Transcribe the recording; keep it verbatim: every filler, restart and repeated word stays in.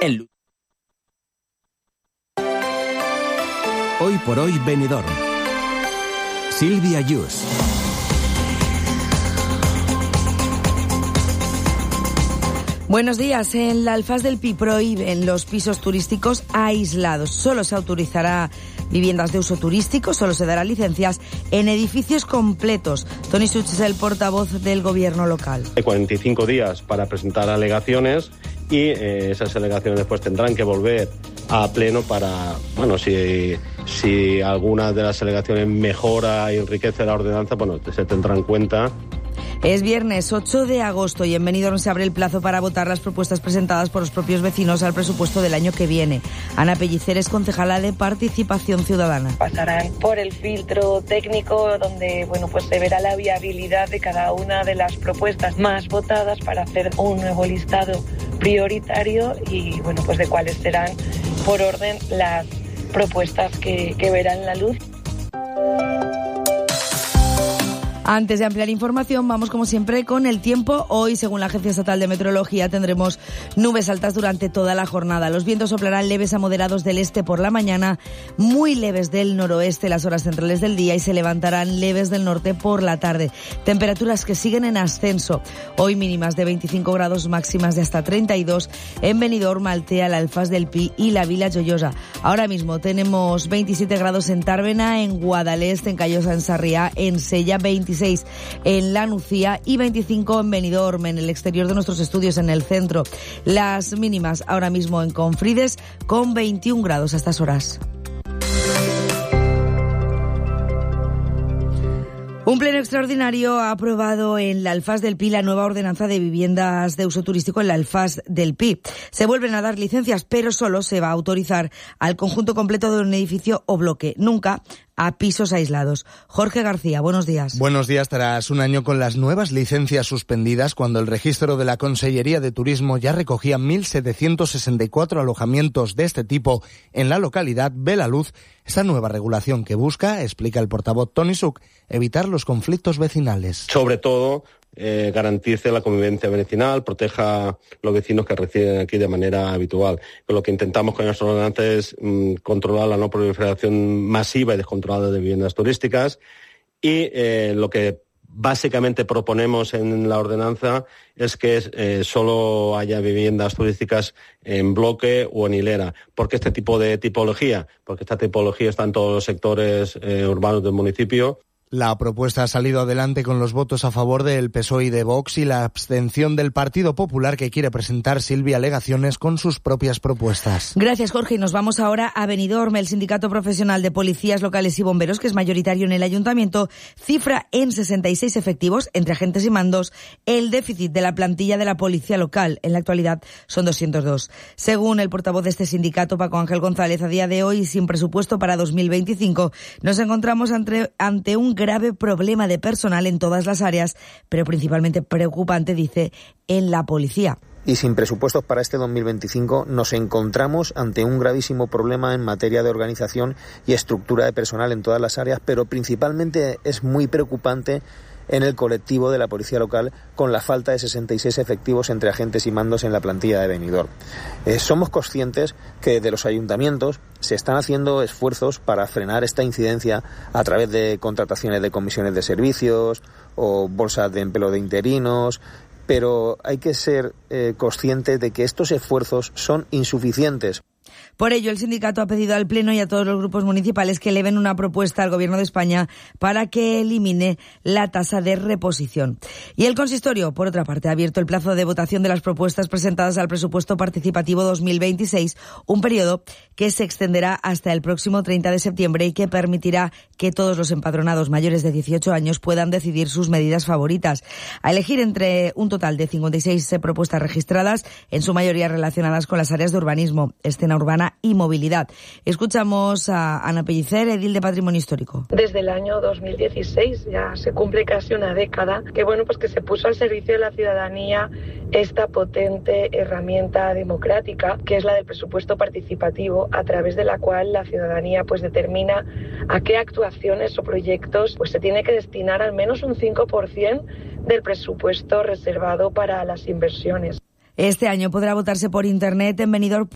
en... Hoy por hoy Benidorm. Silvia Yus. Buenos días. En la Alfaz del Pi prohíben los pisos turísticos aislados. Solo se autorizará viviendas de uso turístico, solo se darán licencias en edificios completos. Toni Such es el portavoz del gobierno local. Hay cuarenta y cinco días para presentar alegaciones y eh, esas alegaciones después tendrán que volver a pleno para, bueno, si, si alguna de las alegaciones mejora y enriquece la ordenanza, bueno, se tendrá en cuenta. Es viernes ocho de agosto y en Benidorm se abre el plazo para votar las propuestas presentadas por los propios vecinos al presupuesto del año que viene. Ana Pellicer es concejala de Participación Ciudadana. Pasarán por el filtro técnico donde, bueno, pues se verá la viabilidad de cada una de las propuestas más votadas para hacer un nuevo listado prioritario y, bueno, pues de cuáles serán por orden las propuestas que, que verán la luz. Antes de ampliar información, vamos como siempre con el tiempo. Hoy, según la Agencia Estatal de Meteorología, tendremos nubes altas durante toda la jornada. Los vientos soplarán leves a moderados del este por la mañana, muy leves del noroeste las horas centrales del día y se levantarán leves del norte por la tarde. Temperaturas que siguen en ascenso. Hoy mínimas de veinticinco grados, máximas de hasta treinta y dos en Benidorm, Altea, la Alfaz del Pi y la Vila Joiosa. Ahora mismo tenemos veintisiete grados en Tàrbena, en Guadalest, en Callosa, en Sarriá, en Sella, veintiséis en La Nucía y veinticinco en Benidorm, en el exterior de nuestros estudios, en el centro. Las mínimas ahora mismo en Confrides con veintiún grados a estas horas. Un pleno extraordinario ha aprobado en la Alfaz del Pi la nueva ordenanza de viviendas de uso turístico en la Alfaz del Pi. Se vuelven a dar licencias, pero solo se va a autorizar al conjunto completo de un edificio o bloque, nunca a pisos aislados. Jorge García, buenos días. Buenos días. Tras un año con las nuevas licencias suspendidas, cuando el registro de la Consellería de Turismo ya recogía mil setecientos sesenta y cuatro alojamientos de este tipo en la localidad, ve la luz esta nueva regulación que busca, explica el portavoz Toni Such, evitar los conflictos vecinales. Sobre todo, eh, garantice la convivencia vecinal, proteja a los vecinos que residen aquí de manera habitual. Lo que intentamos con nuestra ordenanza es mmm, controlar la no proliferación masiva y descontrolada de viviendas turísticas y eh, lo que básicamente proponemos en la ordenanza es que eh, solo haya viviendas turísticas en bloque o en hilera. ¿Por qué este tipo de tipología? Porque esta tipología está en todos los sectores eh, urbanos del municipio. La propuesta ha salido adelante con los votos a favor del P S O E y de Vox y la abstención del Partido Popular, que quiere presentar, Silvia, alegaciones con sus propias propuestas. Gracias, Jorge. Y nos vamos ahora a Benidorm. El Sindicato Profesional de Policías Locales y Bomberos, que es mayoritario en el Ayuntamiento, cifra en sesenta y seis efectivos entre agentes y mandos el déficit de la plantilla de la policía local. En la actualidad son doscientos dos. Según el portavoz de este sindicato, Paco Ángel González, a día de hoy, sin presupuesto para dos mil veinticinco, nos encontramos ante, ante un grave problema de personal en todas las áreas, pero principalmente preocupante, dice, en la policía. Y sin presupuestos para este dos mil veinticinco nos encontramos ante un gravísimo problema en materia de organización y estructura de personal en todas las áreas, pero principalmente es muy preocupante en el colectivo de la policía local, con la falta de sesenta y seis efectivos entre agentes y mandos en la plantilla de Benidorm. Eh, somos conscientes que de los ayuntamientos se están haciendo esfuerzos para frenar esta incidencia a través de contrataciones de comisiones de servicios o bolsas de empleo de interinos, pero hay que ser eh, conscientes de que estos esfuerzos son insuficientes. Por ello, el sindicato ha pedido al Pleno y a todos los grupos municipales que eleven una propuesta al Gobierno de España para que elimine la tasa de reposición. Y el consistorio, por otra parte, ha abierto el plazo de votación de las propuestas presentadas al presupuesto participativo dos mil veintiséis, un periodo que se extenderá hasta el próximo treinta de septiembre y que permitirá que todos los empadronados mayores de dieciocho años puedan decidir sus medidas favoritas. A elegir entre un total de cincuenta y seis propuestas registradas, en su mayoría relacionadas con las áreas de urbanismo, escena urbana y movilidad. Escuchamos a Ana Pellicer, edil de Patrimonio Histórico. Desde el año dos mil dieciséis, ya se cumple casi una década, que bueno, pues que se puso al servicio de la ciudadanía esta potente herramienta democrática, que es la del presupuesto participativo, a través de la cual la ciudadanía pues determina a qué actuaciones o proyectos pues se tiene que destinar al menos un cinco por ciento del presupuesto reservado para las inversiones. Este año podrá votarse por internet en Benidorm.